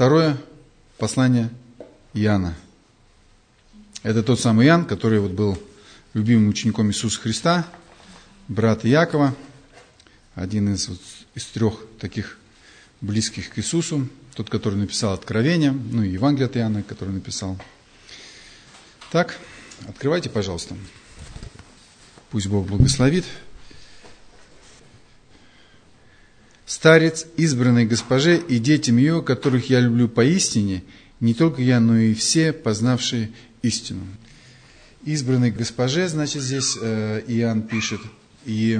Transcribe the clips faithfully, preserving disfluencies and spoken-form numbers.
второе послание Иоанна. Это тот самый Иоанн, который вот был любимым учеником Иисуса Христа, брат Иакова, один из, вот, из трех таких близких к Иисусу, тот, который написал Откровение, ну и Евангелие от Иоанна, который написал. Так, открывайте, пожалуйста. Пусть Бог благословит. «Старец, избранной госпоже и детям ее, которых я люблю поистине, не только я, но и все, познавшие истину». Избранной госпоже, значит, здесь э, Иоанн пишет. И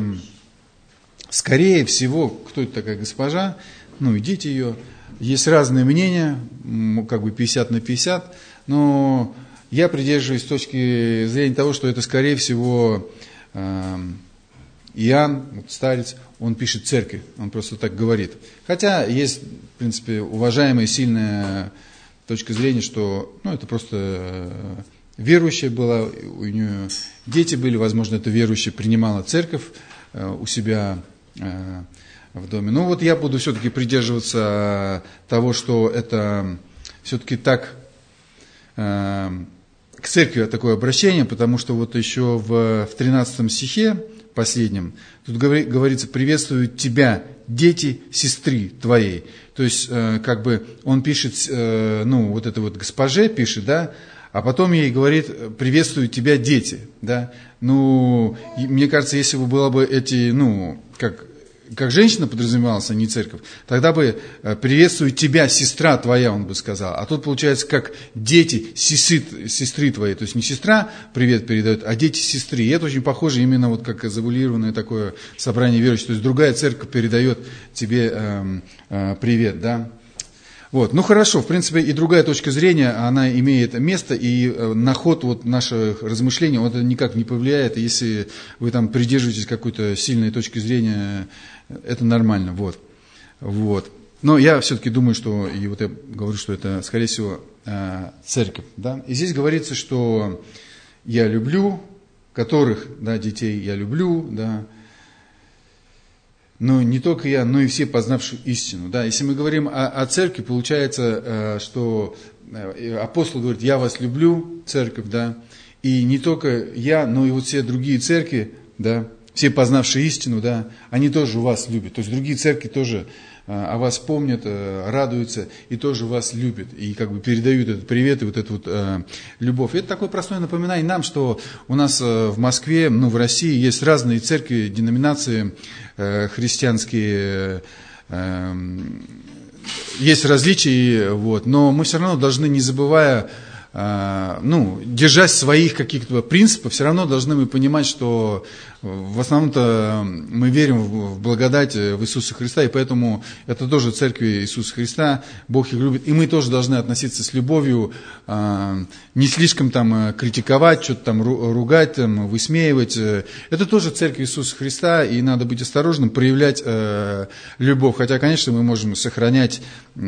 скорее всего, кто это такая госпожа, ну и дети ее, есть разные мнения, как бы пятьдесят на пятьдесят, но я придерживаюсь с точки зрения того, что это, скорее всего, э, Иоанн, вот старец, он пишет церкви, он просто так говорит. Хотя есть, в принципе, уважаемая, сильная точка зрения, что ну, это просто верующая была, у нее дети были, возможно, это верующая принимала церковь у себя в доме. Но вот я буду все-таки придерживаться того, что это все-таки так, к церкви такое обращение, потому что вот еще в тринадцатом стихе, последнем, тут говорится: «Приветствуют тебя дети сестры твоей». То есть, как бы он пишет, ну, вот это вот госпоже пишет, да, а потом ей говорит: «Приветствуют тебя дети», да. Ну, мне кажется, если бы было бы эти, ну, как... как женщина подразумевалась, а не церковь, тогда бы «приветствует тебя сестра твоя», он бы сказал. А тут получается как дети сестры, сестры твоей. То есть не сестра привет передает, а дети сестры. И это очень похоже именно вот как завуалированное такое собрание верующих. То есть другая церковь передает тебе э, э, привет, да. Вот. Ну хорошо, в принципе, и другая точка зрения, она имеет место, и на ход вот наших размышлений он это никак не повлияет. Если вы там придерживаетесь какой-то сильной точки зрения, это нормально. Вот. Вот. Но я все-таки думаю, что, и вот я говорю, что это, скорее всего, церковь. Да? И здесь говорится, что я люблю, которых, да, детей я люблю, да. Но не только я, но и все, познавшие истину. Да, если мы говорим о, о церкви, получается, что апостол говорит: «Я вас люблю, церковь», да, и не только я, но и вот все другие церкви, да, все, познавшие истину, да, они тоже вас любят. То есть другие церкви тоже о вас помнят, радуются и тоже вас любят. И как бы передают этот привет и вот эту вот э, любовь. И это такое простое напоминание нам, что у нас в Москве, ну в России есть разные церкви, деноминации э, христианские, э, есть различия, вот, но мы все равно должны, не забывая, э, ну, держась своих каких-то принципов, все равно должны мы понимать, что в основном-то мы верим в благодать в Иисуса Христа, и поэтому это тоже церкви Иисуса Христа, Бог их любит, и мы тоже должны относиться с любовью, не слишком там критиковать, что-то там ругать, там, высмеивать. Это тоже церковь Иисуса Христа, и надо быть осторожным, проявлять любовь, хотя, конечно, мы можем сохранять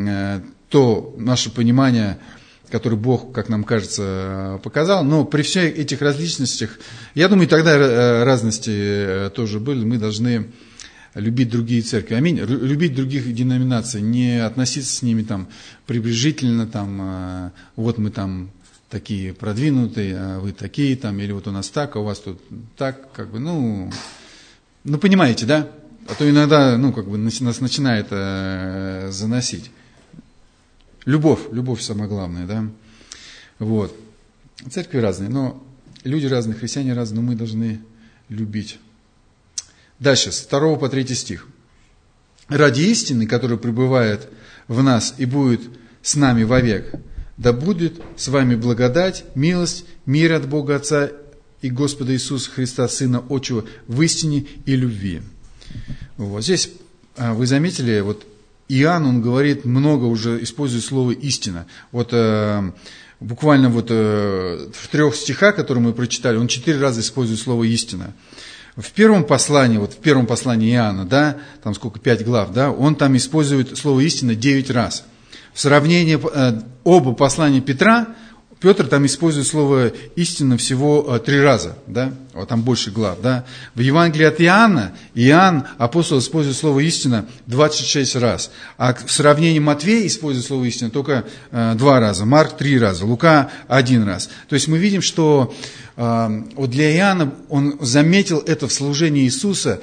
то наше понимание, который Бог, как нам кажется, показал. Но при всех этих различностях, я думаю, тогда разности тоже были, мы должны любить другие церкви. Аминь. Любить других деноминаций, не относиться с ними там пренебрежительно, там, вот мы там такие продвинутые, а вы такие там, или вот у нас так, а у вас тут так, как бы, ну, ну понимаете, да? А то иногда, ну, как бы нас начинает э, заносить. Любовь, любовь самое главное, да. Вот. Церкви разные, но люди разные, христиане разные, но мы должны любить. Дальше, с второго по третий стих. «Ради истины, которая пребывает в нас и будет с нами вовек, да будет с вами благодать, милость, мир от Бога Отца и Господа Иисуса Христа, Сына Отчего, в истине и любви». Вот здесь вы заметили, вот Иоанн, он говорит много, уже использует слово «истина». Вот э, буквально вот э, в трех стихах, которые мы прочитали, он четыре раза использует слово «истина». В первом послании, вот в первом послании Иоанна, да, там сколько, пять глав, да, он там использует слово «истина» девять раз. В сравнении э, оба послания Петра, Петр там использует слово «истина» всего а, три раза, да, вот там больше глав, да. В Евангелии от Иоанна, Иоанн, апостол, использует слово «истина» двадцать шесть раз, а в сравнении Матвей использует слово «истина» только а, два раза, Марк три раза, Лука один раз. То есть мы видим, что а, вот для Иоанна он заметил это в служении Иисуса,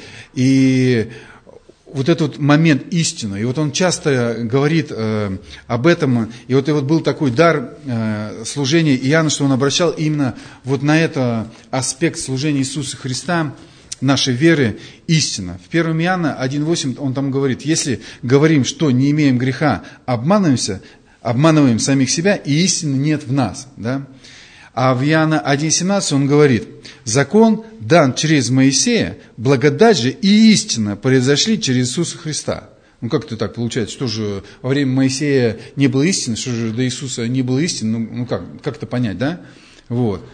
и вот этот момент истины. И вот он часто говорит э, об этом. И вот, и вот был такой дар э, служения Иоанна, что он обращал именно вот на это аспект служения Иисуса Христа, нашей веры, истина. В первом Иоанна один восемь он там говорит: если говорим, что не имеем греха, обманываемся, обманываем самих себя, и истины нет в нас. Да? А в Иоанна один семнадцать он говорит: закон дан через Моисея, благодать же и истина произошли через Иисуса Христа. Ну как это так получается? Что же во время Моисея не было истины, что же до Иисуса не было истины? Ну, ну как, как это понять, да? Вот.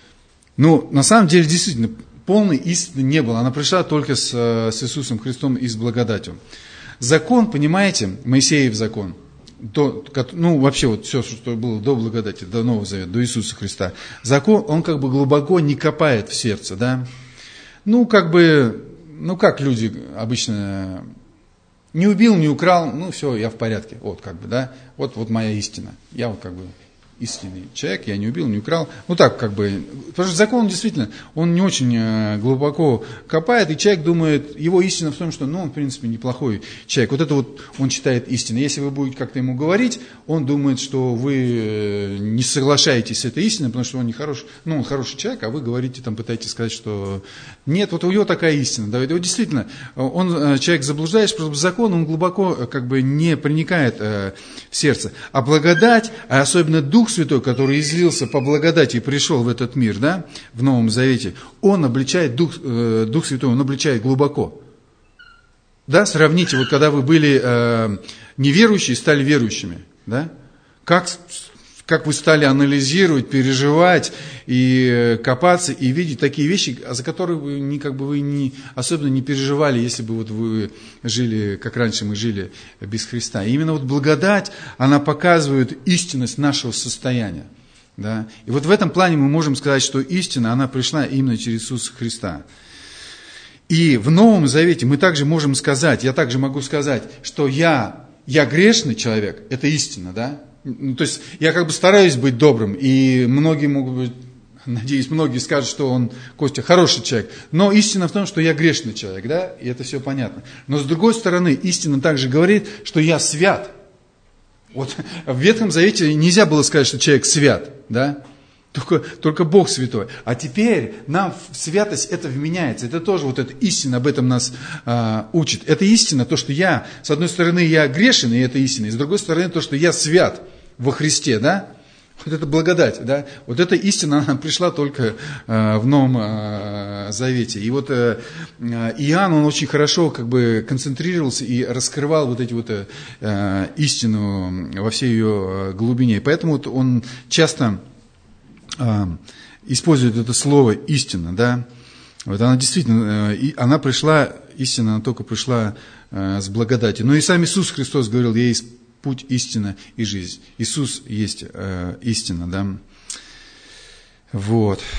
Ну, на самом деле, действительно, полной истины не было. Она пришла только с, с Иисусом Христом и с благодатью. Закон, понимаете, Моисеев закон, до, ну, вообще, вот все, что было до благодати, до Нового Завета, до Иисуса Христа. Закон, он как бы глубоко не копает в сердце, да. Ну, как бы, ну, как люди обычно, не убил, не украл, ну, все, я в порядке, вот, как бы, да, вот, вот моя истина. Я вот, как бы, истинный человек, я не убил, не украл. Ну так, как бы, потому что закон действительно, он не очень глубоко копает, и человек думает, его истина в том, что, ну, он, в принципе, неплохой человек. Вот это вот он считает истиной. Если вы будете как-то ему говорить, он думает, что вы не соглашаетесь с этой истиной, потому что он не хороший, ну, он хороший человек, а вы говорите, там, пытаетесь сказать, что нет, вот у него такая истина. Да, вот действительно, он, человек заблуждается, потому что закон, он глубоко, как бы, не проникает в сердце. А благодать, а особенно Дух Святой, который излился по благодати и пришел в этот мир, да, в Новом Завете, он обличает, Дух, э, Дух Святой, он обличает глубоко. Да, сравните, вот когда вы были э, неверующие, стали верующими, да, как, как вы стали анализировать, переживать и копаться, и видеть такие вещи, за которые вы, не, как бы вы не, особенно не переживали, если бы вот вы жили, как раньше мы жили, без Христа. И именно вот благодать, она показывает истинность нашего состояния. Да? И вот в этом плане мы можем сказать, что истина, она пришла именно через Иисуса Христа. И в Новом Завете мы также можем сказать, я также могу сказать, что я, я грешный человек, это истина, да? Ну, то есть я как бы стараюсь быть добрым, и многие могут быть, надеюсь, многие скажут, что он, Костя, хороший человек. Но истина в том, что я грешный человек, да, и это все понятно. Но с другой стороны, истина также говорит, что я свят. Вот в Ветхом Завете нельзя было сказать, что человек свят, да, только, только Бог святой. А теперь нам в святость это вменяется. Это тоже вот эта истина, об этом нас а, учит. Это истина, то, что я, с одной стороны, я грешен, и это истина, и с другой стороны, то, что я свят во Христе, да. Вот это благодать, да. Вот эта истина, она пришла только а, в Новом а, Завете. И вот а, Иоанн, он очень хорошо как бы концентрировался и раскрывал вот эти вот а, истину во всей ее глубине. И поэтому вот он часто использует это слово истина, да, вот она действительно, она пришла, истина, она только пришла с благодати. Но и сам Иисус Христос говорил: я есть путь, истина и жизнь. Иисус есть истина, да, вот.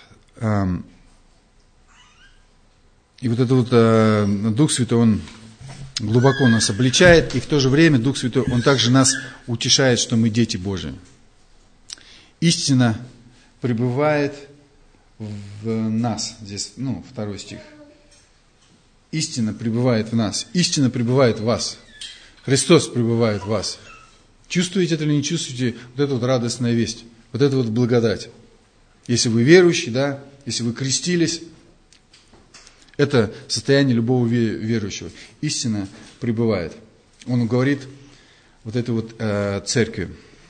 И вот это вот Дух Святой, Он глубоко нас обличает, и в то же время Дух Святой, Он также нас утешает, что мы дети Божии. Истина пребывает в нас. Здесь, ну, второй стих. Истина пребывает в нас. Истина пребывает в вас. Христос пребывает в вас. Чувствуете это или не чувствуете вот эту вот радостная весть? Вот эту вот благодать. Если вы верующий, да, если вы крестились, это состояние любого верующего. Истина пребывает. Он говорит вот этой вот э, церкви.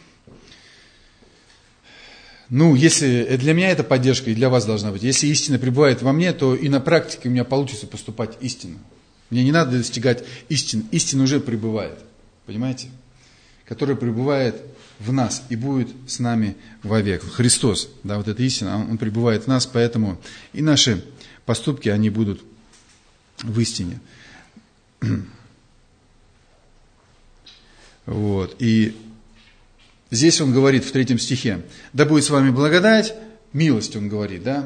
Ну, если для меня это поддержка, и для вас должна быть. Если истина пребывает во мне, то и на практике у меня получится поступать истинно. Мне не надо достигать истины. Истина уже пребывает. Понимаете? Которая пребывает в нас и будет с нами вовек. Христос, да, вот эта истина, Он пребывает в нас, поэтому и наши поступки, они будут в истине. Вот. И здесь он говорит в третьем стихе, да будет с вами благодать, милость, он говорит, да,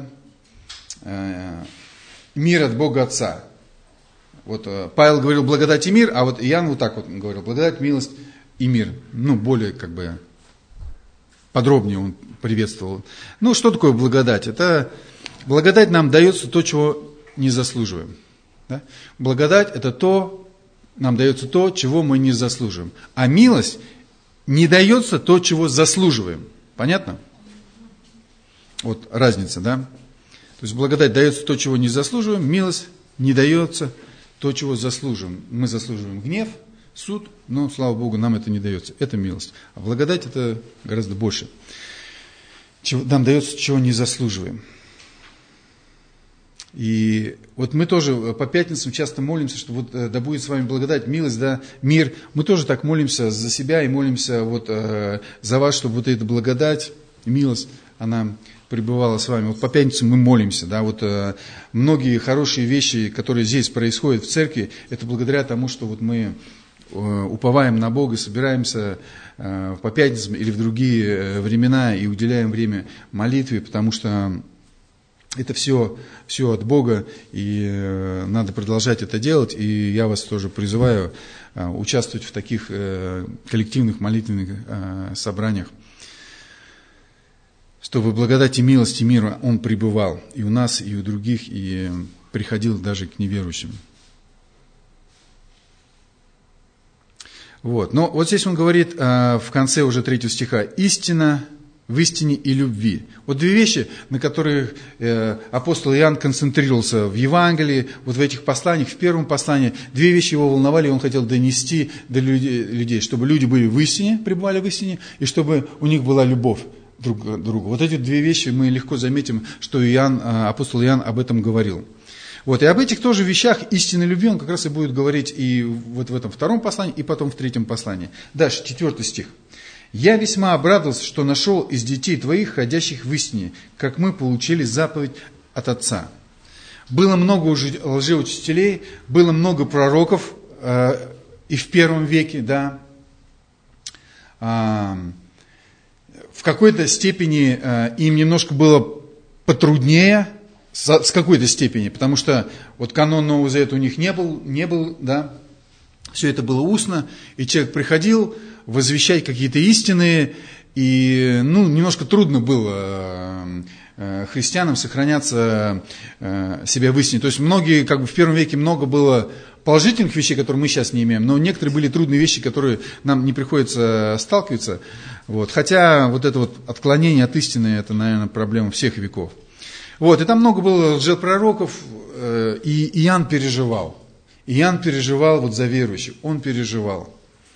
мир от Бога Отца. Вот Павел говорил благодать и мир, а вот Иоанн вот так вот говорил, благодать, милость и мир. Ну, более как бы подробнее он приветствовал. Ну, что такое благодать? Это благодать нам дается то, чего не заслуживаем. Да? Благодать это то, нам дается то, чего мы не заслуживаем. А милость не дается то, чего заслуживаем. Понятно? Вот разница, да? То есть благодать дается то, чего не заслуживаем, милость не дается то, чего заслуживаем. Мы заслуживаем гнев, суд, но, слава Богу, нам это не дается. Это милость. А благодать это гораздо больше. Чего, нам дается, чего не заслуживаем. И вот мы тоже по пятницам часто молимся, что вот да будет с вами благодать, милость, да, мир. Мы тоже так молимся за себя и молимся вот э, за вас, чтобы вот эта благодать, милость, она пребывала с вами. Вот по пятницам мы молимся, да, вот э, многие хорошие вещи, которые здесь происходят в церкви, это благодаря тому, что вот мы э, уповаем на Бога, собираемся э, по пятницам или в другие времена и уделяем время молитве, потому что это все, все от Бога, и э, надо продолжать это делать, и я вас тоже призываю э, участвовать в таких э, коллективных молитвенных э, собраниях, чтобы благодать и милость и мир Он пребывал и у нас, и у других, и приходил даже к неверующим. Вот. Но вот здесь он говорит э, в конце уже третьего стиха, истина в истине и любви. Вот две вещи, на которых э, апостол Иоанн концентрировался в Евангелии, вот в этих посланиях, в первом послании. Две вещи его волновали, и он хотел донести до людей, чтобы люди были в истине, пребывали в истине, и чтобы у них была любовь друг к другу. Вот эти две вещи мы легко заметим, что Иоанн, апостол Иоанн об этом говорил. Вот, и об этих тоже вещах истинной любви он как раз и будет говорить и вот в этом втором послании, и потом в третьем послании. Дальше, четвертый стих. «Я весьма обрадовался, что нашел из детей твоих, ходящих в истине, как мы получили заповедь от Отца». Было много лжеучителей, было много пророков э, и в первом веке, да. Э, в какой-то степени э, им немножко было потруднее, с, с какой-то степени, потому что вот канон Нового Завета у них не был, не был, да. Все это было устно, и человек приходил возвещать какие-то истины, и ну, немножко трудно было христианам сохраняться себя в истине. То есть многие, как бы в первом веке много было положительных вещей, которые мы сейчас не имеем, но некоторые были трудные вещи, которые нам не приходится сталкиваться. Вот. Хотя вот это вот отклонение от истины, это, наверное, проблема всех веков. Вот. И там много было лжепророков, и Иоанн переживал. Иоанн переживал вот за верующих, он переживал.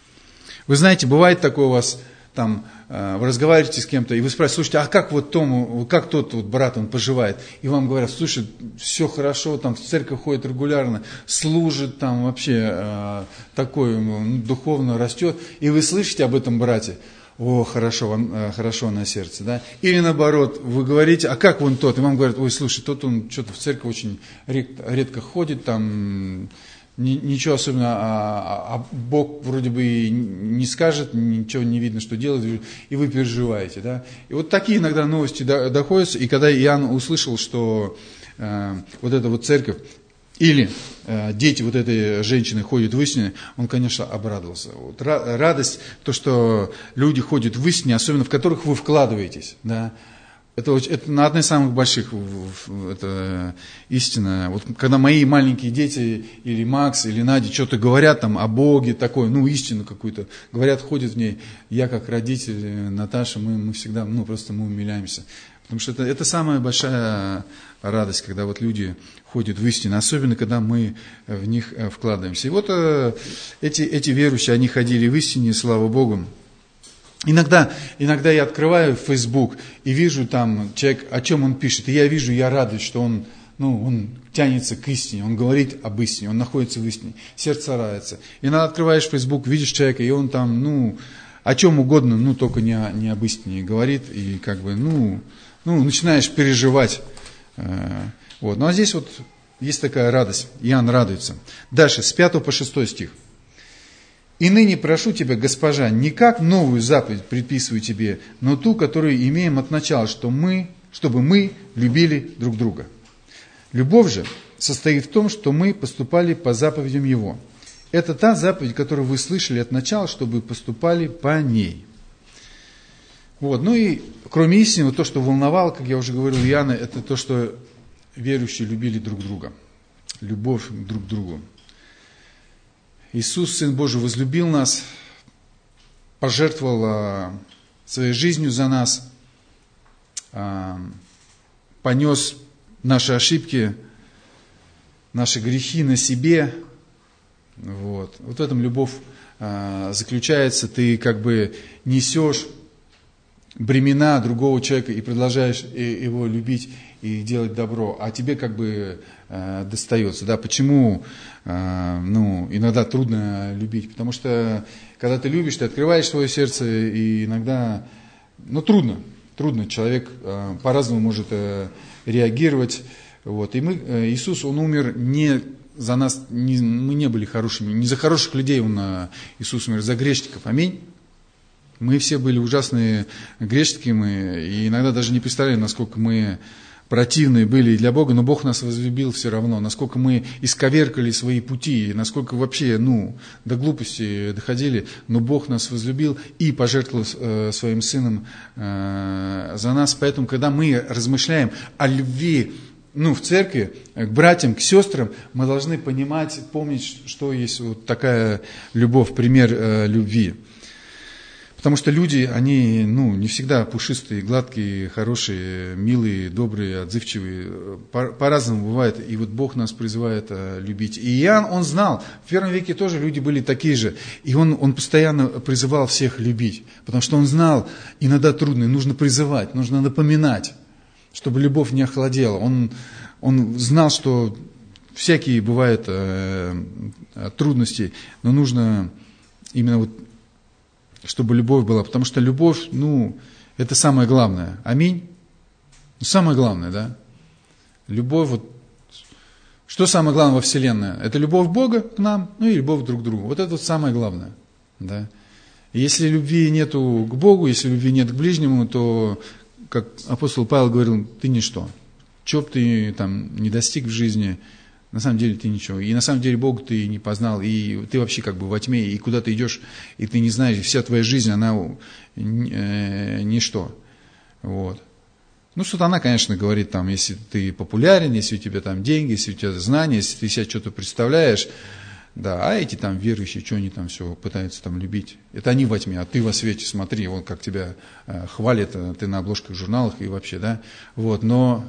Вы знаете, бывает такое у вас, там, вы разговариваете с кем-то, и вы спрашиваете, слушайте, а как вот тому, как тот вот брат, он поживает? И вам говорят, слушай, все хорошо, там в церковь ходит регулярно, служит, там вообще э, такой, ну, духовно растет. И вы слышите об этом брате, о, хорошо, вам, э, хорошо на сердце, да? Или наоборот, вы говорите, а как вон тот? И вам говорят, ой, слушай, тот он что-то в церковь очень редко, редко ходит, там... Ничего особенного, а, а Бог вроде бы и не скажет, ничего не видно, что делает, и вы переживаете. Да? И вот такие иногда новости доходят, и когда Иоанн услышал, что э, вот эта вот церковь, или э, дети вот этой женщины ходят в истине, он, конечно, обрадовался. Вот, радость, то, что люди ходят в истине, особенно в которых вы вкладываетесь, да. Это, это на одной из самых больших это истина. Вот когда мои маленькие дети, или Макс, или Надя, что-то говорят там о Боге, такое, ну, истину какую-то, говорят, ходят в ней, я как родитель, Наташа, мы, мы всегда, ну, просто мы умиляемся. Потому что это, это самая большая радость, когда вот люди ходят в истину, особенно когда мы в них вкладываемся. И вот эти, эти верующие, они ходили в истине, слава Богу. Иногда, иногда я открываю Facebook и вижу там человек, о чем он пишет, и я вижу, я радуюсь, что он, ну, он тянется к истине, он говорит об истине, он находится в истине, сердце радуется. Иногда открываешь Facebook, видишь человека, и он там, ну, о чем угодно, ну, только не, о, не об истине говорит, и как бы, ну, ну начинаешь переживать. Вот. Ну, а здесь вот есть такая радость, Иоанн радуется. Дальше, с пятого по шестой стих. И ныне прошу тебя, госпожа, не как новую заповедь предписываю тебе, но ту, которую имеем от начала, что мы, чтобы мы любили друг друга. Любовь же состоит в том, что мы поступали по заповедям Его. Это та заповедь, которую вы слышали от начала, чтобы поступали по ней. Вот. Ну и кроме истины, то, что волновало, как я уже говорил, Иоанна, это то, что верующие любили друг друга. Любовь друг к другу. Иисус, Сын Божий, возлюбил нас, пожертвовал своей жизнью за нас, понес наши ошибки, наши грехи на себе. Вот, вот в этом любовь заключается. Ты как бы несешь бремена другого человека и продолжаешь его любить и делать добро, а тебе как бы э, достается. Да? Почему э, ну, иногда трудно любить? Потому что когда ты любишь, ты открываешь свое сердце, и иногда ну, трудно. Трудно. Человек э, по-разному может э, реагировать. Вот. И мы, э, Иисус, Он умер не за нас, не, мы не были хорошими, не за хороших людей Он, э, Иисус умер, за грешников. Аминь. Мы все были ужасные грешники, мы, и иногда даже не представляли, насколько мы противные были для Бога, но Бог нас возлюбил все равно, насколько мы исковеркали свои пути, насколько вообще, ну, до глупости доходили, но Бог нас возлюбил и пожертвовал э, своим Сыном э, за нас. Поэтому, когда мы размышляем о любви, ну, в церкви, к братьям, к сестрам, мы должны понимать, помнить, что есть вот такая любовь, пример э, любви. Потому что люди, они, ну, не всегда пушистые, гладкие, хорошие, милые, добрые, отзывчивые. По- по-разному бывает. И вот Бог нас призывает а, любить. И Иоанн, он знал, в первом веке тоже люди были такие же. И он, он постоянно призывал всех любить. Потому что он знал, иногда трудно, нужно призывать, нужно напоминать, чтобы любовь не охладела. Он, он знал, что всякие бывают э, трудности, но нужно именно вот чтобы любовь была, потому что любовь, ну, это самое главное. Аминь. Ну, самое главное, да. Любовь, вот, что самое главное во Вселенной? Это любовь Бога к нам, ну и любовь друг к другу. Вот это вот самое главное, да. И если любви нету к Богу, если любви нет к ближнему, то, как апостол Павел говорил, ты ничто. Чего бы ты там не достиг в жизни, на самом деле ты ничего. И на самом деле Бога ты не познал. И ты вообще как бы во тьме. И куда ты идешь, и ты не знаешь. Вся твоя жизнь, она э, ничто. Вот. Ну, сатана, конечно, говорит, там, если ты популярен, если у тебя там деньги, если у тебя знания, если ты себя что-то представляешь. Да, а эти там верующие, что они там все пытаются там любить. Это они во тьме, а ты во свете, смотри, вот как тебя э, хвалят, ты на обложках журналах и вообще, да. Вот, но...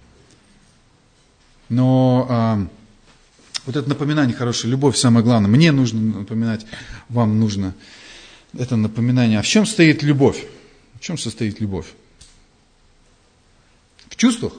Но а, вот это напоминание хорошее, любовь самое главное. Мне нужно напоминать, вам нужно это напоминание. А в чем состоит любовь? В чем состоит любовь? В чувствах?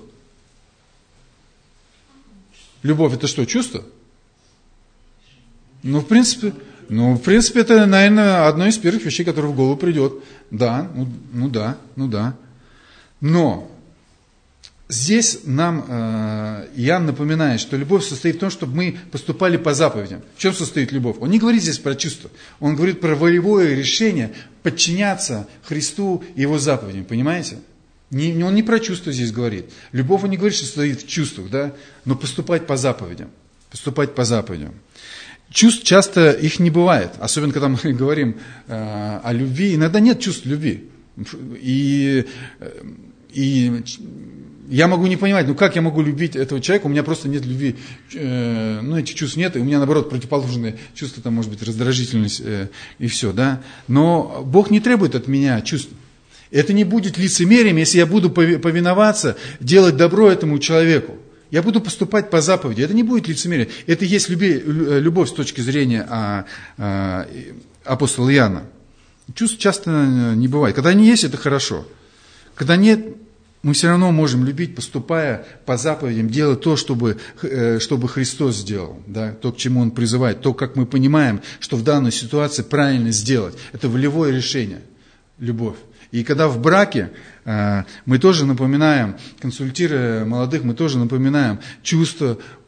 Любовь это что, чувство? Ну, в принципе, ну, в принципе, это, наверное, одно из первых вещей, которое в голову придет. Да, ну, ну да, ну да. Но здесь нам э, Иоанн напоминает, что любовь состоит в том, чтобы мы поступали по заповедям. В чем состоит любовь? Он не говорит здесь про чувство. Он говорит про волевое решение подчиняться Христу и Его заповедям. Понимаете? Не, он не про чувство здесь говорит. Любовь, он не говорит, что состоит в чувствах, да? Но поступать по заповедям. Поступать по заповедям. Чувств часто их не бывает. Особенно, когда мы говорим э, о любви. Иногда нет чувств любви. И... и я могу не понимать, ну как я могу любить этого человека, у меня просто нет любви, э, ну этих чувств нет, и у меня наоборот противоположные чувства, там может быть раздражительность э, и все, да. Но Бог не требует от меня чувств. Это не будет лицемерием, если я буду повиноваться, делать добро этому человеку. Я буду поступать по заповеди, это не будет лицемерием. Это и есть люби, любовь с точки зрения а, а, апостола Иоанна. Чувств часто не бывает. Когда они есть, это хорошо. Когда нет, мы все равно можем любить, поступая по заповедям, делать то, чтобы, чтобы Христос сделал, да, то, к чему Он призывает, то, как мы понимаем, что в данной ситуации правильно сделать. Это волевое решение, любовь. И когда в браке мы тоже напоминаем, консультируя молодых, мы тоже напоминаем чувства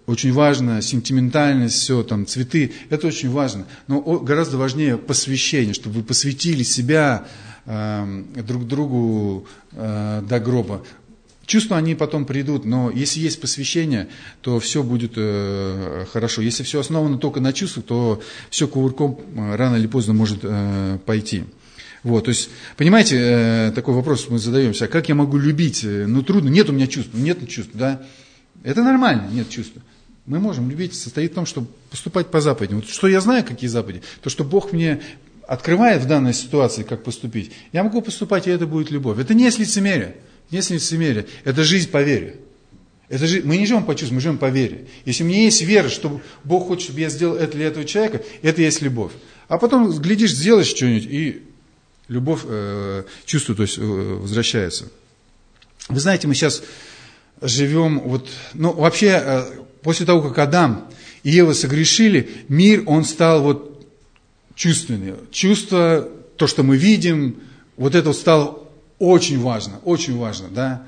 очень важно, сентиментальность, все, там, цветы, это очень важно. Но гораздо важнее посвящение, чтобы вы посвятили себя э, друг другу э, до гроба. Чувства, они потом придут, но если есть посвящение, то все будет э, хорошо. Если все основано только на чувствах, то все кувырком э, рано или поздно может э, пойти. Вот, то есть, понимаете, э, такой вопрос мы задаемся, а как я могу любить? Ну, трудно, нет у меня чувств, нет чувств, да? Это нормально, нет чувств. Мы можем любить, состоит в том, чтобы поступать по заповедям. Вот что я знаю, какие заповеди, то, что Бог мне открывает в данной ситуации, как поступить, я могу поступать, и это будет любовь. Это не есть лицемерие, не есть лицемерие, это жизнь по вере. Это жи... Мы не живем по чувствам, мы живем по вере. Если у меня есть вера, что Бог хочет, чтобы я сделал это для этого человека, это и есть любовь. А потом, глядишь, сделаешь что-нибудь, и любовь, э, чувство, то есть, э, возвращается. Вы знаете, мы сейчас живем, вот, ну, вообще, э, после того, как Адам и Ева согрешили, мир, он стал вот чувственный. Чувство, то, что мы видим, вот это вот стало очень важно, очень важно, да.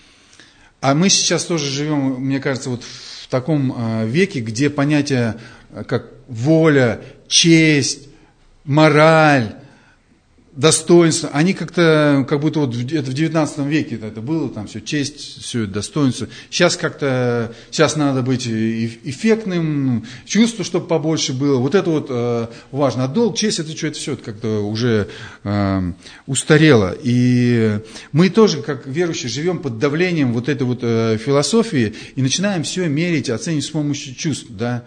А мы сейчас тоже живем, мне кажется, вот в таком э, веке, где понятия, э, как воля, честь, мораль, достоинство, они как-то, как будто вот это в девятнадцатом веке это было, там все, честь, все, достоинство. Сейчас как-то, сейчас надо быть эффектным, чувство, чтобы побольше было. Вот это вот э, важно. А долг, честь, это что, это все это как-то уже э, устарело. И мы тоже, как верующие, живем под давлением вот этой вот э, философии и начинаем все мерить, оценивать с помощью чувств, да.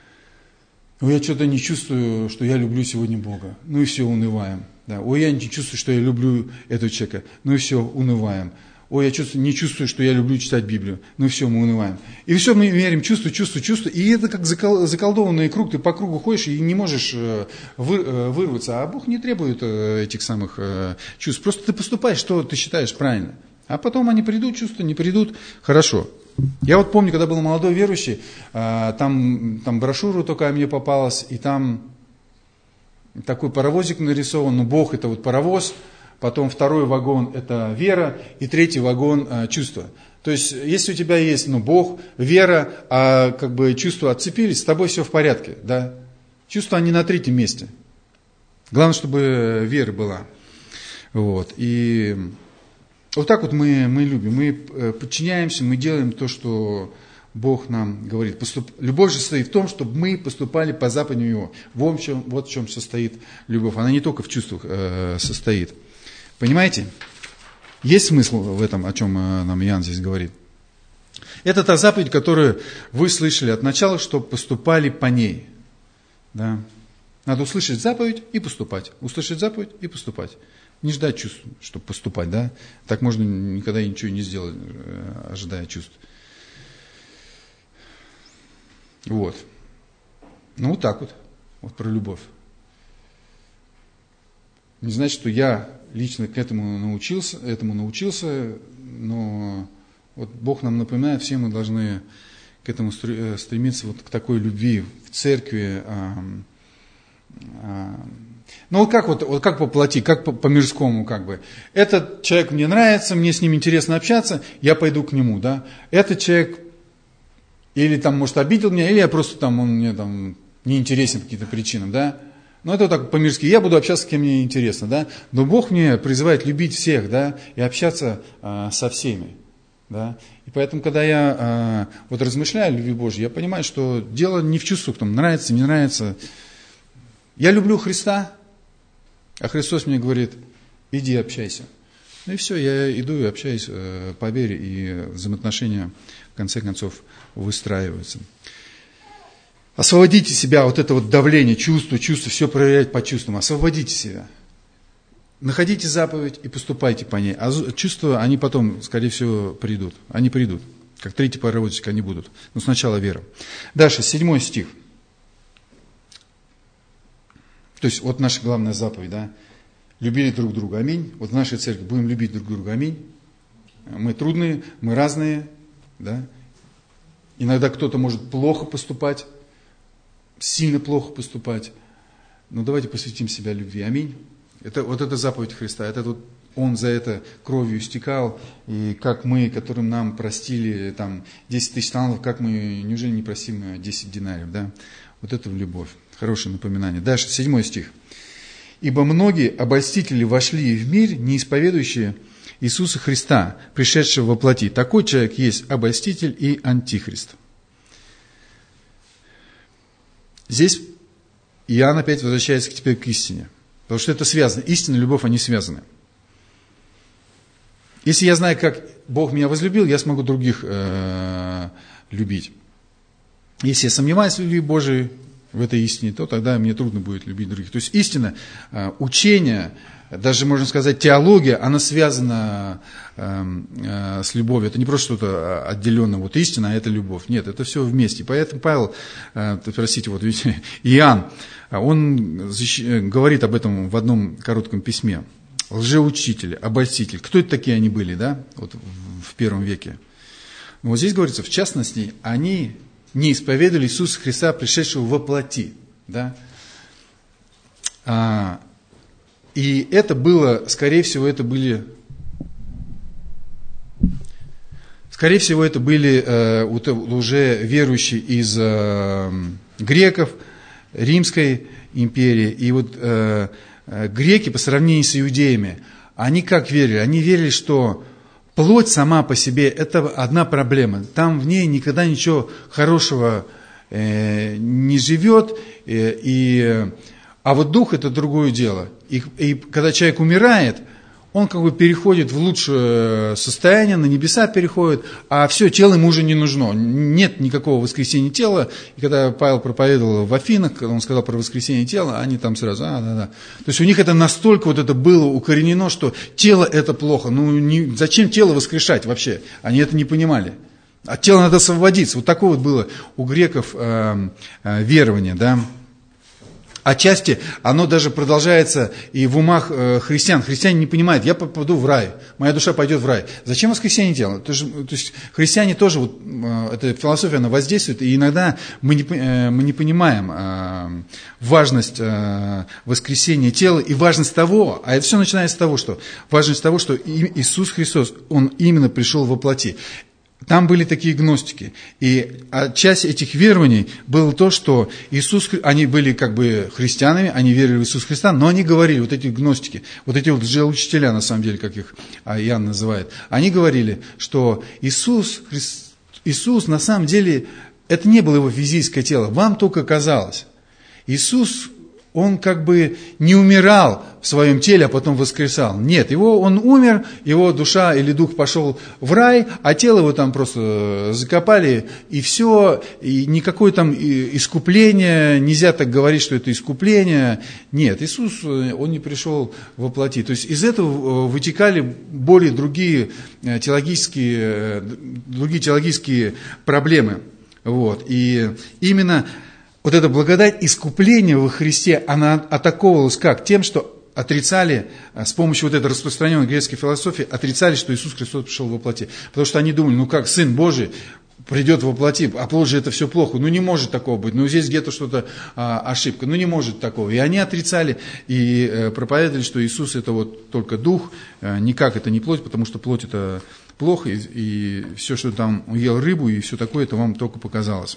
Ну, я что-то не чувствую, что я люблю сегодня Бога. Ну и все, унываем. Да. Ой, я не чувствую, что я люблю этого человека. Ну и все, унываем. Ой, я чувствую, не чувствую, что я люблю читать Библию. Ну и все, мы унываем. И все, мы меряем чувство, чувство, чувство. И это как закол, заколдованный круг. Ты по кругу ходишь и не можешь вы, вырваться. А Бог не требует этих самых чувств. Просто ты поступаешь, что ты считаешь правильно. А потом они придут, чувства не придут. Хорошо. Я вот помню, когда был молодой верующий, там, там брошюра только мне попалась, и там такой паровозик нарисован, ну Бог это вот паровоз, потом второй вагон это вера, и третий вагон чувство. То есть, если у тебя есть, ну, Бог, вера, а как бы чувства отцепились, с тобой все в порядке, да. Чувства, они на третьем месте. Главное, чтобы вера была. Вот, и... Вот так вот мы, мы любим, мы подчиняемся, мы делаем то, что Бог нам говорит. Поступ... Любовь же состоит в том, чтобы мы поступали по заповедям Его. Вот в чем, вот в чем состоит любовь. Она не только в чувствах э, состоит. Понимаете? Есть смысл в этом, о чем э, нам Иоанн здесь говорит. Это та заповедь, которую вы слышали от начала, чтобы поступали по ней. Да? Надо услышать заповедь и поступать. Услышать заповедь и поступать. Не ждать чувств, чтобы поступать, да? Так можно никогда ничего не сделать, ожидая чувств. Вот. Ну, вот так вот. Вот про любовь. Не значит, что я лично к этому научился, этому научился, но вот Бог нам напоминает, все мы должны к этому стремиться, вот к такой любви в церкви. Ну, вот как, вот, вот как по плоти, как по, по мирскому, как бы. Этот человек мне нравится, мне с ним интересно общаться, я пойду к нему, да. Этот человек или там, может, обидел меня, или я просто там, он мне там не интересен по каким-то причинам, да. Ну, это вот так по-мирски. Я буду общаться с кем мне интересно, да. Но Бог мне призывает любить всех, да, и общаться а, со всеми, да. И поэтому, когда я а, вот размышляю о любви Божьей, я понимаю, что дело не в чувствах, там, нравится, не нравится. Я люблю Христа, а Христос мне говорит, иди общайся. Ну и все, я иду и общаюсь э, по вере, и взаимоотношения в конце концов выстраиваются. Освободите себя от этого вот давления, чувства, чувства, все проверять по чувствам. Освободите себя. Находите заповедь и поступайте по ней. А чувства, они потом, скорее всего, придут. Они придут. Как третий паровозик они будут. Но сначала вера. Дальше, седьмой стих. То есть, вот наша главная заповедь, да, любили друг друга, аминь. Вот в нашей церкви будем любить друг друга, аминь. Мы трудные, мы разные, да. Иногда кто-то может плохо поступать, сильно плохо поступать. Но давайте посвятим себя любви, аминь. Это, вот это заповедь Христа, это вот Он за это кровью истекал, и как мы, которым нам простили там десять тысяч талантов, как мы, неужели не простим десять динариев, да? Вот это любовь, хорошее напоминание. Дальше, седьмой стих. «Ибо многие обольстители вошли в мир, не исповедующие Иисуса Христа, пришедшего во плоти. Такой человек есть обольститель и антихрист». Здесь Иоанн опять возвращается теперь к истине. Потому что это связано. Истина и любовь, они связаны. Если я знаю, как Бог меня возлюбил, я смогу других э, любить. Если я сомневаюсь в любви Божией, в этой истине, то тогда мне трудно будет любить других. То есть истина, э, учение, даже можно сказать теология, она связана э, э, с любовью. Это не просто что-то отделенное, вот истина, а это любовь. Нет, это все вместе. Поэтому Павел, э, простите, вот видите, Иоанн, он говорит об этом в одном коротком письме. Лжеучители, обольстители. Кто это такие они были, да, вот в первом веке? Но вот здесь говорится, в частности, они не исповедовали Иисуса Христа, пришедшего во плоти, да. А, и это было, скорее всего, это были, скорее всего, это были э, уже верующие из э, греков, Римской империи, и вот э, греки по сравнению с иудеями, они как верили? Они верили, что плоть сама по себе – это одна проблема. Там в ней никогда ничего хорошего э, не живет, э, и, а вот дух – это другое дело. И, и когда человек умирает, он как бы переходит в лучшее состояние, на небеса переходит, а все, тело ему уже не нужно. Нет никакого воскресения тела. И когда Павел проповедовал в Афинах, когда он сказал про воскресение тела, они там сразу, а, да, да. То есть у них это настолько вот это было укоренено, что тело это плохо. Ну, не, зачем тело воскрешать вообще? Они это не понимали. От тела надо освободиться. Вот такое вот было у греков э, э, верование, да. Отчасти оно даже продолжается и в умах э, христиан. Христиане не понимают, я попаду в рай, моя душа пойдет в рай. Зачем воскресение тела? То есть, то есть христиане тоже, вот, э, эта философия, она воздействует, и иногда мы не, э, мы не понимаем э, важность э, воскресения тела и важность того, а это все начинается с того, что важность того, что Иисус Христос, Он именно пришел во плоти. Там были такие гностики, и часть этих верований было то, что Иисус, они были как бы христианами, они верили в Иисуса Христа, но они говорили, вот эти гностики, вот эти вот лжеучителя, на самом деле, как их Иоанн называет, они говорили, что Иисус, Иисус на самом деле, это не было его физическое тело, вам только казалось. Иисус, Он как бы не умирал в своем теле, а потом воскресал. Нет, его, он умер, его душа или дух пошел в рай, а тело его там просто закопали, и все, и никакое там искупление, нельзя так говорить, что это искупление. Нет, Иисус, Он не пришел во плоти. То есть из этого вытекали более другие теологические, другие теологические проблемы. Вот. И именно вот эта благодать искупления во Христе, она атаковалась как? Тем, что отрицали, с помощью вот этой распространенной греческой философии, отрицали, что Иисус Христос пришел во плоти. Потому что они думали, ну как, Сын Божий придет во плоти, а плоть же это все плохо. Ну не может такого быть, ну здесь где-то что-то а, ошибка, ну не может такого. И они отрицали и э, проповедовали, что Иисус это вот только дух, э, никак это не плоть, потому что плоть это плохо, и, и все, что там ел рыбу и все такое, это вам только показалось.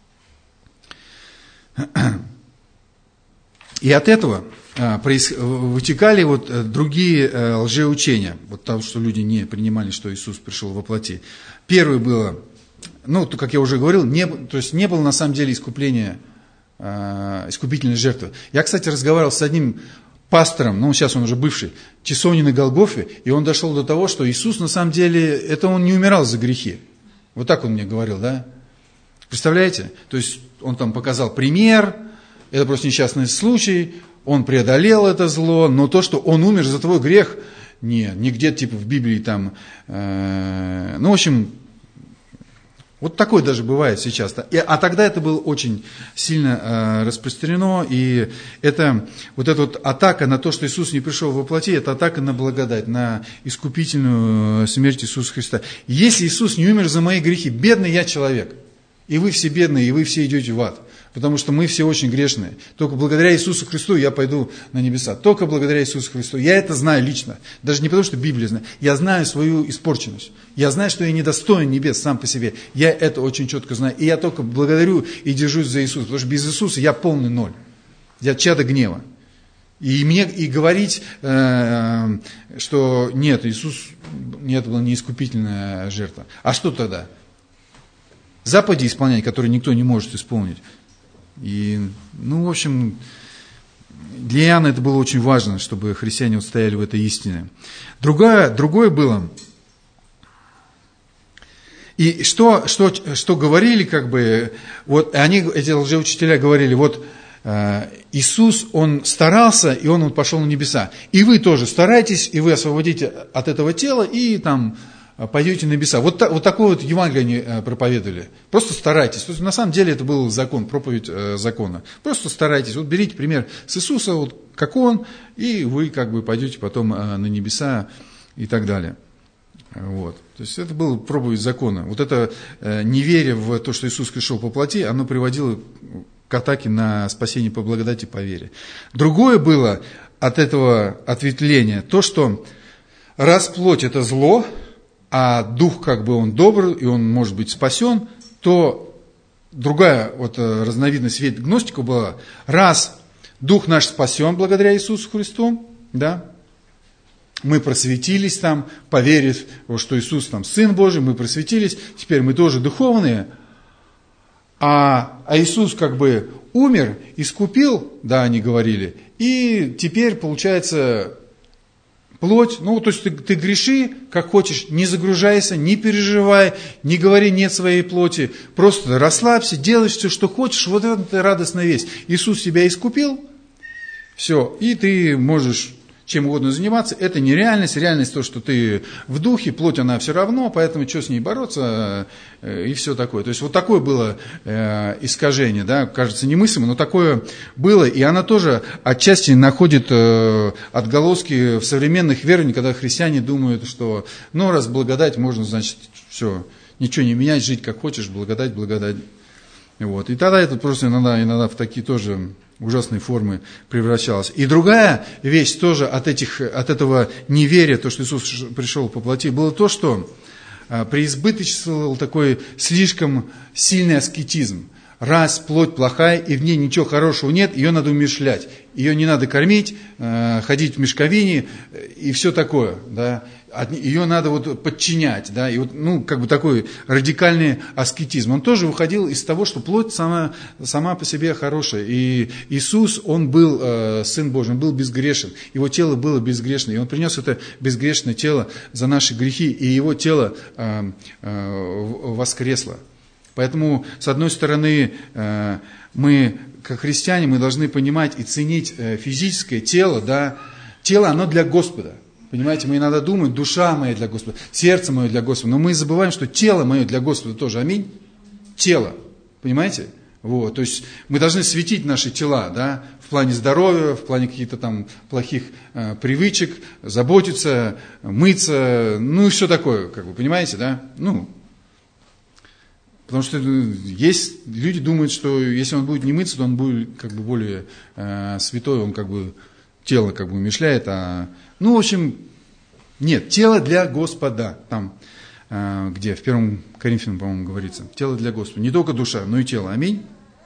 И от этого а, проис... вытекали вот другие а, лжеучения, вот того, что люди не принимали, что Иисус пришел во плоти. Первое было, ну, то, как я уже говорил, не, то есть не было на самом деле искупления, а, искупительной жертвы. Я, кстати, разговаривал с одним пастором, ну, сейчас он уже бывший, часовни на Голгофе, и он дошел до того, что Иисус, на самом деле, это он не умирал за грехи. Вот так он мне говорил, да? Представляете? То есть он там показал пример, это просто несчастный случай, он преодолел это зло, но то, что он умер за твой грех, не, нигде типа в Библии там, э, ну, в общем, вот такое даже бывает сейчас. И, а тогда это было очень сильно э, распространено, и это, вот эта вот атака на то, что Иисус не пришел во плоти, это атака на благодать, на искупительную смерть Иисуса Христа. Если Иисус не умер за мои грехи, бедный я человек, и вы все бедные, и вы все идете в ад. Потому что мы все очень грешные. Только благодаря Иисусу Христу я пойду на небеса. Только благодаря Иисусу Христу. Я это знаю лично. Даже не потому, что Библия знает. Я знаю свою испорченность. Я знаю, что я недостоин небес сам по себе. Я это очень четко знаю. И я только благодарю и держусь за Иисуса. Потому что без Иисуса я полный ноль. Я чадо гнева. И мне и говорить, э, что нет, Иисус, нет, была не искупительная жертва. А что тогда? Заповеди исполнять, которые никто не может исполнить. И, ну, в общем, для Иоанна это было очень важно, чтобы христиане устояли в этой истине. Другое, другое было. И что, что, что говорили, как бы, вот они, эти лжеучителя говорили, вот э, Иисус, Он старался, и Он, он пошел на небеса. И вы тоже старайтесь, и вы освободите от этого тела, и там пойдете на небеса. Вот, вот такое вот Евангелие они проповедовали. Просто старайтесь. То есть, на самом деле это был закон, проповедь э, закона. Просто старайтесь. Вот берите пример с Иисуса, вот как Он, и вы как бы пойдете потом э, на небеса и так далее. Вот. То есть это была проповедь закона. Вот это э, неверие в то, что Иисус пришел по плоти, оно приводило к атаке на спасение по благодати, по вере. Другое было от этого ответвления то, что раз плоть это зло, а дух как бы он добр, и он может быть спасен, то другая вот разновидность гностика была, раз дух наш спасен благодаря Иисусу Христу, да, мы просветились там, поверив, что Иисус там Сын Божий, мы просветились, теперь мы тоже духовные, а, а Иисус как бы умер, искупил, да, они говорили, и теперь получается... Плоть, ну, то есть ты, ты греши, как хочешь, не загружайся, не переживай, не говори нет своей плоти, просто расслабься, делай все, что хочешь, вот это радостная весть. Иисус тебя искупил, все, и ты можешь чем угодно заниматься, это не реальность, реальность то, что ты в духе, плоть она все равно, поэтому что с ней бороться и все такое. То есть вот такое было э, искажение, да, кажется немыслимо, но такое было, и она тоже отчасти находит э, отголоски в современных верованиях, когда христиане думают, что ну раз благодать, можно, значит, все, ничего не менять, жить как хочешь, благодать, благодать. Вот. И тогда это просто иногда, иногда в такие тоже ужасные формы превращалось. И другая вещь тоже от, этих, от этого неверия, то, что Иисус пришел по плоти, было то, что преизбыточствовал такой слишком сильный аскетизм. Раз плоть плохая, и в ней ничего хорошего нет, ее надо умерщвлять. Ее не надо кормить, ходить в мешковине и все такое. Да. Ее надо вот подчинять. Да. И вот, ну, как бы такой радикальный аскетизм. Он тоже выходил из того, что плоть сама, сама по себе хорошая. И Иисус, Он был э, Сын Божий, Он был безгрешен. Его тело было безгрешное. И Он принес это безгрешное тело за наши грехи. И Его тело э, э, воскресло. Поэтому, с одной стороны, мы, как христиане, мы должны понимать и ценить физическое тело, да, тело, оно для Господа. Понимаете, мы иногда думаем, душа моя для Господа, сердце мое для Господа, но мы забываем, что тело мое для Господа тоже. Аминь. Тело. Понимаете? Вот, то есть мы должны светить наши тела, да, в плане здоровья, в плане каких-то там плохих э, привычек, заботиться, мыться, ну и все такое, как вы понимаете, да? Ну, потому что есть люди думают, что если он будет не мыться, то он будет как бы более э, святой, он как бы тело как бы умерщвляет, а ну в общем нет, тело для Господа, там э, где в первом Коринфянам, по-моему, говорится, тело для Господа, не только душа, но и тело, аминь.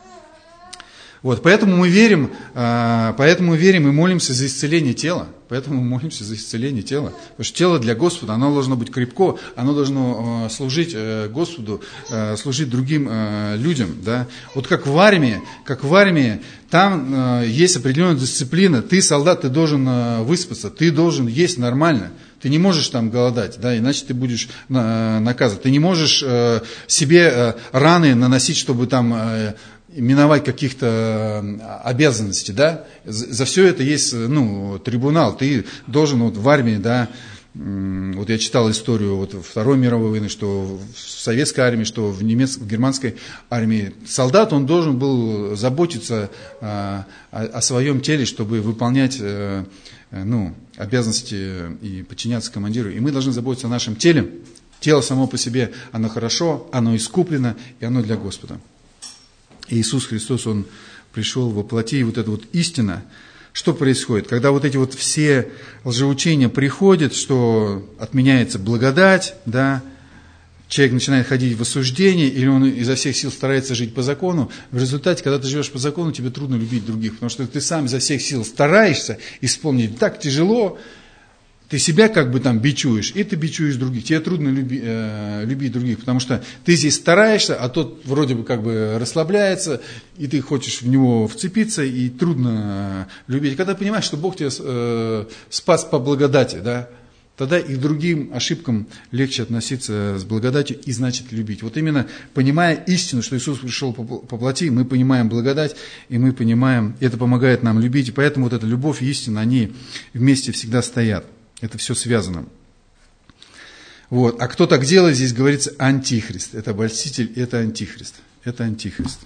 Вот, поэтому мы верим, э, поэтому мы верим и молимся за исцеление тела. Поэтому мы молимся за исцеление тела. Потому что тело для Господа, оно должно быть крепко, оно должно э, служить э, Господу, э, служить другим э, людям. Да? Вот как в армии, как в армии, там э, есть определенная дисциплина. Ты, солдат, ты должен э, выспаться, ты должен есть нормально. Ты не можешь там голодать, да, иначе ты будешь э, наказан. Ты не можешь э, себе э, раны наносить, чтобы там... Э, миновать каких-то обязанностей, да, за все это есть, ну, трибунал, ты должен вот в армии, да, вот я читал историю вот Второй мировой войны, что в советской армии, что в немецкой, в германской армии солдат, он должен был заботиться о, о своем теле, чтобы выполнять, ну, обязанности и подчиняться командиру, и мы должны заботиться о нашем теле, тело само по себе, оно хорошо, оно искуплено, и оно для Господа. Иисус Христос, Он пришел во плоти, и вот эта вот истина, что происходит? Когда вот эти вот все лжеучения приходят, что отменяется благодать, да, человек начинает ходить в осуждение, или он изо всех сил старается жить по закону, в результате, когда ты живешь по закону, тебе трудно любить других, потому что ты сам изо всех сил стараешься исполнить, так тяжело, ты себя как бы там бичуешь, и ты бичуешь других. Тебе трудно люби, э, любить других, потому что ты здесь стараешься, а тот вроде бы как бы расслабляется, и ты хочешь в него вцепиться, и трудно любить. Когда ты понимаешь, что Бог тебя э, спас по благодати, да, тогда и к другим ошибкам легче относиться с благодатью и значит любить. Вот именно понимая истину, что Иисус пришел по плоти, мы понимаем благодать, и мы понимаем, это помогает нам любить. И поэтому вот эта любовь и истина, они вместе всегда стоят. Это все связано. Вот. А кто так делает, здесь говорится антихрист. Это обольститель, это антихрист. Это антихрист.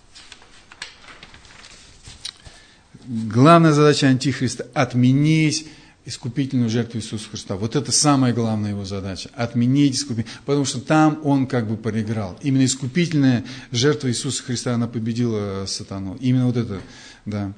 Главная задача антихриста – отменить искупительную жертву Иисуса Христа. Вот это самая главная его задача. Отменить искупительную. Потому что там он как бы проиграл. Именно искупительная жертва Иисуса Христа, она победила сатану. Именно вот это, да.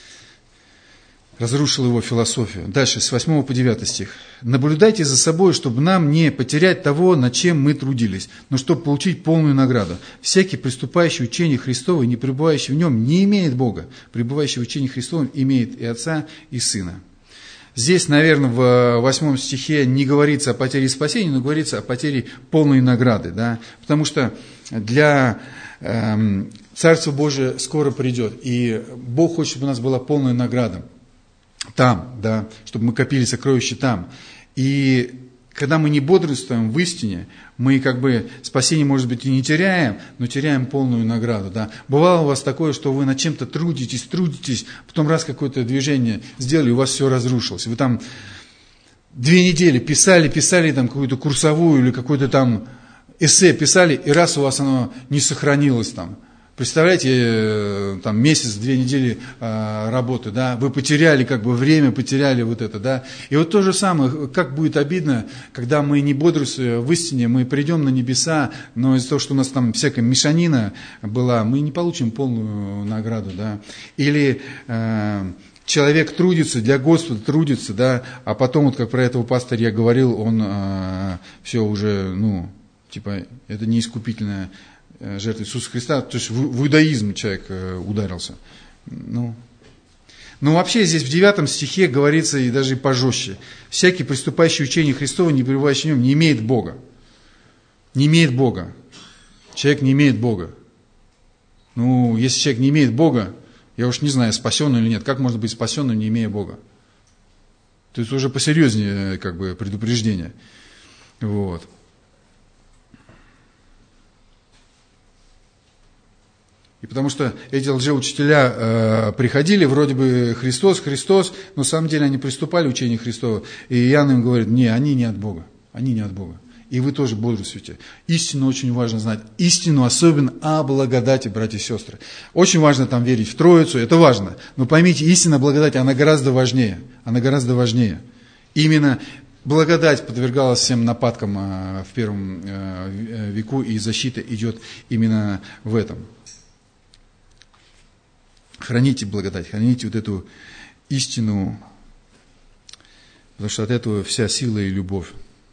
Разрушил его философию. Дальше, с восьмого по девятый стих. «Наблюдайте за собой, чтобы нам не потерять того, над чем мы трудились, но чтобы получить полную награду. Всякий, приступающий в учение Христово и не пребывающий в нем, не имеет Бога. Пребывающий в учении Христовом имеет и Отца, и Сына». Здесь, наверное, в восьмом стихе не говорится о потере спасения, но говорится о потере полной награды. Да? Потому что для э, Царства Божия скоро придет, и Бог хочет, чтобы у нас была полная награда. Там, да, чтобы мы копили сокровища там. И когда мы не бодрствуем в истине, мы как бы спасение, может быть, и не теряем, но теряем полную награду. Да. Бывало у вас такое, что вы над чем-то трудитесь, трудитесь, потом раз какое-то движение сделали, у вас все разрушилось. Вы там две недели писали, писали там какую-то курсовую или какое-то там эссе писали, и раз у вас оно не сохранилось там. Представляете, там месяц, две недели э, работы, да, вы потеряли как бы время, потеряли вот это, да. И вот то же самое, как будет обидно, когда мы не бодрствуя в истине, мы придем на небеса, но из-за того, что у нас там всякая мешанина была, мы не получим полную награду, да. Или э, человек трудится, для Господа трудится, да, а потом, вот как про этого пастыря я говорил, он э, все уже, ну, типа, это не искупительное жертва Иисуса Христа, то есть в, в иудаизм человек э, ударился. Ну. Но вообще здесь в девятом стихе говорится и даже и пожестче. «Всякий, приступающий в учение Христово, не пребывающий в нем, не имеет Бога». Не имеет Бога. Человек не имеет Бога. Ну, если человек не имеет Бога, я уж не знаю, спасен он или нет. Как можно быть спасенным, не имея Бога? То есть уже посерьезнее как бы предупреждение. Вот. И потому что эти лжеучителя э, приходили, вроде бы Христос, Христос, но на самом деле они приступали к учению Христова. И Иоанн им говорит, не, они не от Бога, они не от Бога. И вы тоже бодрствуйте. Истину очень важно знать. Истину особенно о благодати, братья и сестры. Очень важно там верить в Троицу, это важно. Но поймите, истина благодати, она гораздо важнее. Она гораздо важнее. Именно благодать подвергалась всем нападкам э, в первом э, веку, и защита идет именно в этом. Храните благодать, храните вот эту истину, потому что от этого вся сила и любовь.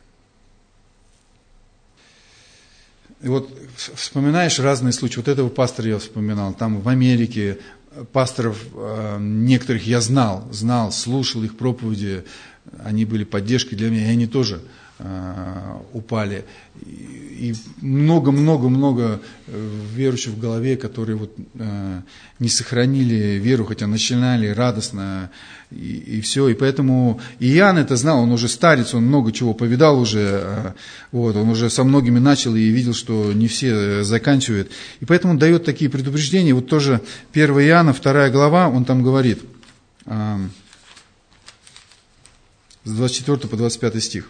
И вот вспоминаешь разные случаи. Вот этого пастора я вспоминал. Там в Америке пасторов э, некоторых я знал, знал, слушал их проповеди. Они были поддержкой для меня, и они тоже э, упали. И много-много-много верующих в голове, которые вот, э, не сохранили веру, хотя начинали радостно, и, и все. И поэтому Иоанн это знал, он уже старец, он много чего повидал уже, э, вот, он уже со многими начал и видел, что не все заканчивают. И поэтому он дает такие предупреждения. Вот тоже первое Иоанна, вторая глава, он там говорит, э, с двадцать четвёртого по двадцать пятый стих.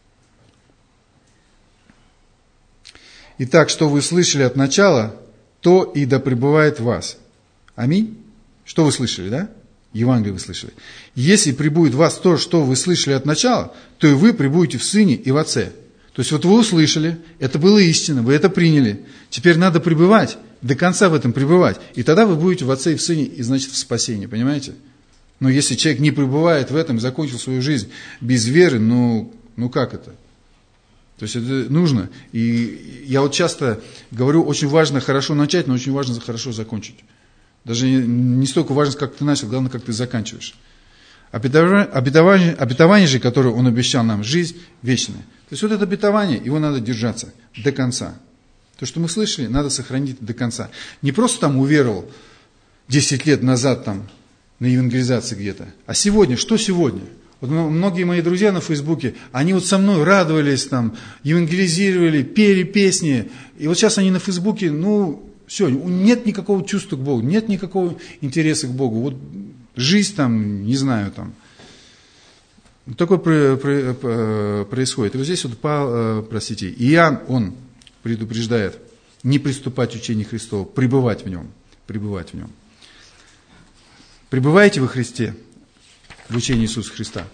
«Итак, что вы слышали от начала, то и да пребывает в вас». Аминь. Что вы слышали, да? Евангелие вы слышали. «Если пребудет в вас то, что вы слышали от начала, то и вы пребудете в Сыне и в Отце». То есть вот вы услышали, это было истина, вы это приняли. Теперь надо пребывать до конца в этом пребывать. И тогда вы будете в Отце и в Сыне, и значит в спасении, понимаете? Но если человек не пребывает в этом, закончил свою жизнь без веры, ну, ну как это? То есть это нужно. И я вот часто говорю, очень важно хорошо начать, но очень важно хорошо закончить. Даже не столько важно, как ты начал, главное, как ты заканчиваешь. Обетование, обетование же, которое Он обещал нам, жизнь вечная. То есть вот это обетование, его надо держаться до конца. То, что мы слышали, надо сохранить до конца. Не просто там уверовал десять лет назад там на евангелизации где-то, а сегодня, что сегодня? Вот многие мои друзья на Фейсбуке, они вот со мной радовались, там, евангелизировали, пели песни. И вот сейчас они на Фейсбуке, ну, все, нет никакого чувства к Богу, нет никакого интереса к Богу. Вот жизнь там, не знаю, там. Такое происходит. И вот здесь вот, простите, Иоанн, он предупреждает не приступать к учению Христова, пребывать в нем, пребывать в нем. Пребывайте во Христе, в учении Иисуса Христа.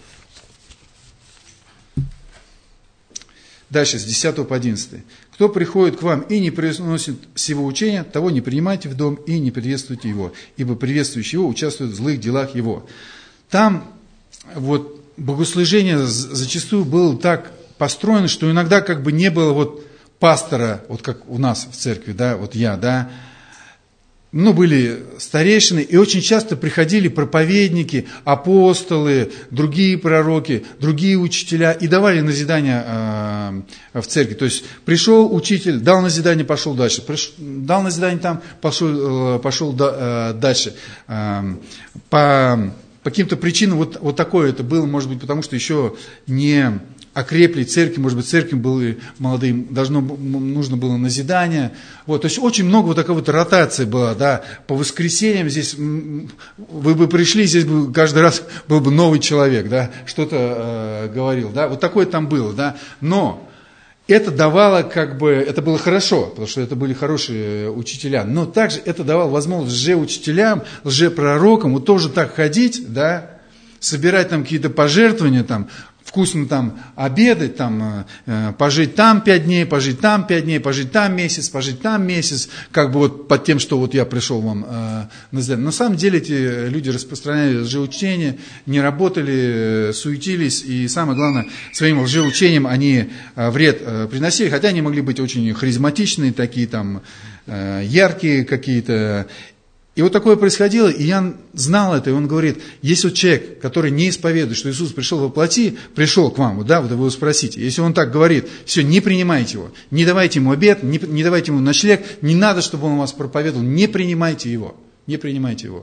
Дальше, с десятого по одиннадцатый. Кто приходит к вам и не приносит сего учения, того не принимайте в дом и не приветствуйте его, ибо приветствующий его участвует в злых делах его. Там вот богослужение зачастую было так построено, что иногда как бы не было вот пастора, вот как у нас в церкви, да, вот я, да, ну, были старейшины, и очень часто приходили проповедники, апостолы, другие пророки, другие учителя, и давали назидание э, в церкви. То есть пришел учитель, дал назидание, пошел дальше, приш, дал назидание там, пошел, э, пошел да, э, дальше. Э, по, по каким-то причинам вот, вот такое это было, может быть, потому что еще не окрепли церкви, может быть, церкви были молодые, должно, нужно было назидание. Вот, то есть очень много вот такой вот ротации была, да, по воскресеньям здесь, вы бы пришли, здесь бы каждый раз был бы новый человек, да, что-то э, говорил, да, вот такое там было, да, но это давало как бы, это было хорошо, потому что это были хорошие учителя, но также это давало возможность лжеучителям, лжепророкам вот тоже так ходить, да, собирать там какие-то пожертвования там, вкусно там обедать, там, э, пожить там пять дней, пожить там пять дней, пожить там месяц, пожить там месяц, как бы вот под тем, что вот я пришел вам э, на задание. На самом деле эти люди распространяли лжеучения, не работали, суетились, и самое главное, своим лжеучением они э, вред э, приносили, хотя они могли быть очень харизматичные, такие там э, яркие какие-то. И вот такое происходило, и Иоанн знал это, и он говорит, если вот человек, который не исповедует, что Иисус пришел во плоти, пришел к вам, вот, да, вот вы его спросите, если он так говорит, все, не принимайте его, не давайте ему обед, не, не давайте ему ночлег, не надо, чтобы он вас проповедовал, не принимайте его, не принимайте его.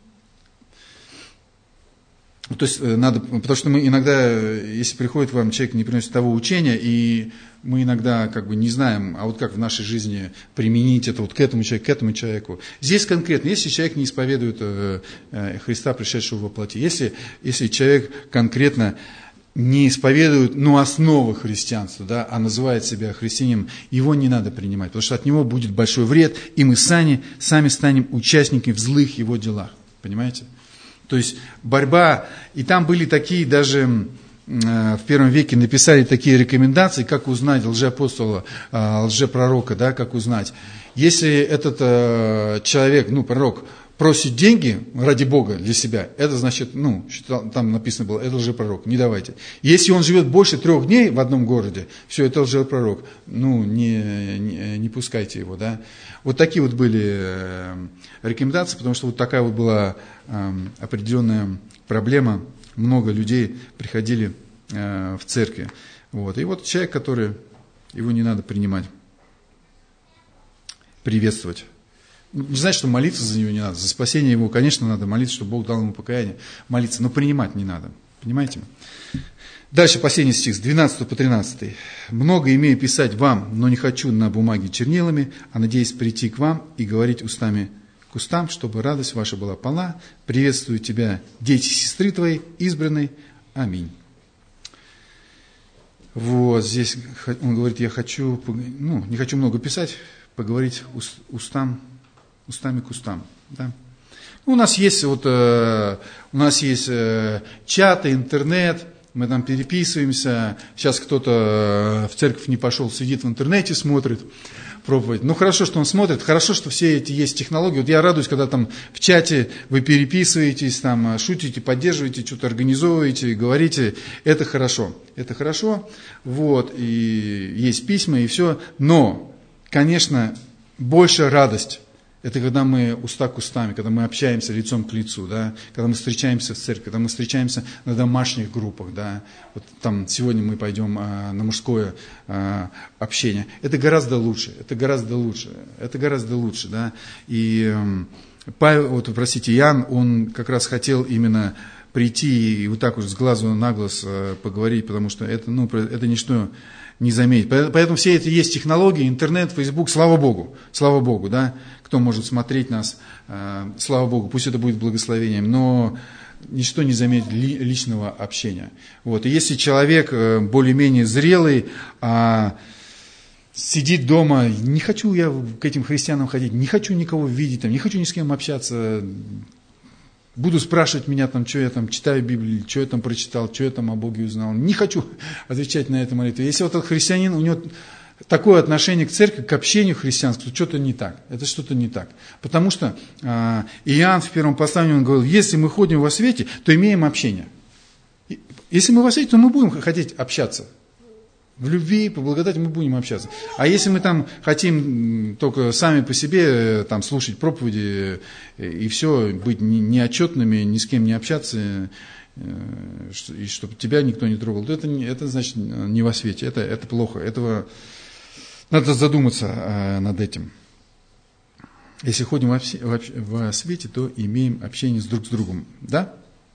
То есть надо, потому что мы иногда, если приходит вам человек, не приносит того учения, и мы иногда как бы не знаем, а вот как в нашей жизни применить это вот к этому человеку, к этому человеку. Здесь конкретно, если человек не исповедует э, э, Христа, пришедшего во плоти, если, если человек конкретно не исповедует, ну, основы христианства, да, а называет себя христианином, его не надо принимать, потому что от него будет большой вред, и мы сами, сами станем участниками в злых его делах, понимаете? То есть борьба, и там были такие даже э, в первом веке написали такие рекомендации, как узнать лжеапостола, э, лжепророка, да, как узнать. Если этот э, человек, ну, пророк, просит деньги ради Бога для себя, это значит, ну, там написано было, это лжепророк, не давайте. Если он живет больше трех дней в одном городе, все, это лжепророк, ну, не, не, не пускайте его, да. Вот такие вот были рекомендации, потому что вот такая вот была определенная проблема, много людей приходили в церкви. Вот. И вот человек, который, его не надо принимать, приветствовать. Не значит, что молиться за него не надо. За спасение его, конечно, надо молиться, чтобы Бог дал ему покаяние. Молиться, но принимать не надо. Понимаете? Дальше последний стих, с двенадцатого по тринадцатый. «Много имею писать вам, но не хочу на бумаге чернилами, а надеюсь прийти к вам и говорить устами к устам, чтобы радость ваша была полна. Приветствую тебя, дети сестры твоей, избранной. Аминь». Вот здесь он говорит, я хочу, ну, не хочу много писать, поговорить устам, устами к устам. Да? У нас есть, вот, э, у нас есть э, чаты, интернет, мы там переписываемся. Сейчас кто-то в церковь не пошел, сидит в интернете, смотрит. проповедь. Ну, хорошо, что он смотрит, хорошо, что все эти есть технологии. Вот я радуюсь, когда там в чате вы переписываетесь, там шутите, поддерживаете, что-то организовываете, говорите. Это хорошо, это хорошо. Вот, и есть письма, и все. Но, конечно, большая радость — это когда мы уста к устами, когда мы общаемся лицом к лицу, да, когда мы встречаемся в церкви, когда мы встречаемся на домашних группах, да. Вот там сегодня мы пойдем а, на мужское а, общение. Это гораздо лучше, это гораздо лучше, это гораздо лучше, да. И э, Павел, вот, простите, Иоанн, он как раз хотел именно прийти и вот так вот с глазу на глаз э, поговорить, потому что это, ну, это ничто не заметить. Поэтому все это есть технологии, интернет, фейсбук, слава Богу, слава Богу, да, кто может смотреть нас, э, слава Богу, пусть это будет благословением, но ничто не заметит ли, личного общения. Вот. И если человек э, более-менее зрелый, а сидит дома, не хочу я к этим христианам ходить, не хочу никого видеть, там, не хочу ни с кем общаться, буду спрашивать меня, там, что я там читаю Библию, что я там прочитал, что я там о Боге узнал. Не хочу отвечать на эту молитву. Если вот этот христианин, у него такое отношение к церкви, к общению христианскому, что-то не так. Это что-то не так. Потому что э, Иоанн в первом послании, он говорил, если мы ходим во свете, то имеем общение. Если мы во свете, то мы будем хотеть общаться. В любви, по благодати мы будем общаться. А если мы там хотим только сами по себе там, слушать проповеди и все, быть неотчетными, ни с кем не общаться, и чтобы тебя никто не трогал, то это, это значит не во свете, это, это плохо. Этого надо задуматься над этим. Если ходим во свете, то имеем общение с друг с другом. Да?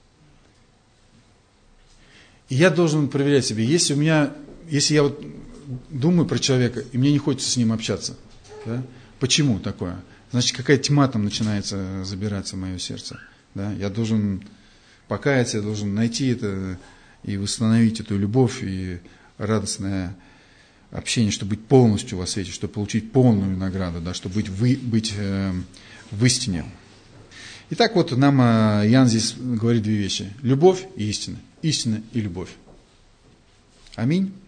И я должен проверять себя. Если у меня... Если я вот думаю про человека, и мне не хочется с ним общаться, да? Почему такое? Значит, какая тьма там начинается забираться в мое сердце. Да? Я должен покаяться, я должен найти это и восстановить эту любовь и радостное общение, чтобы быть полностью во свете, чтобы получить полную награду, да? Чтобы быть, вы, быть э, в истине. Итак, вот нам э, Иоанн здесь говорит две вещи. Любовь и истина. Истина и любовь. Аминь.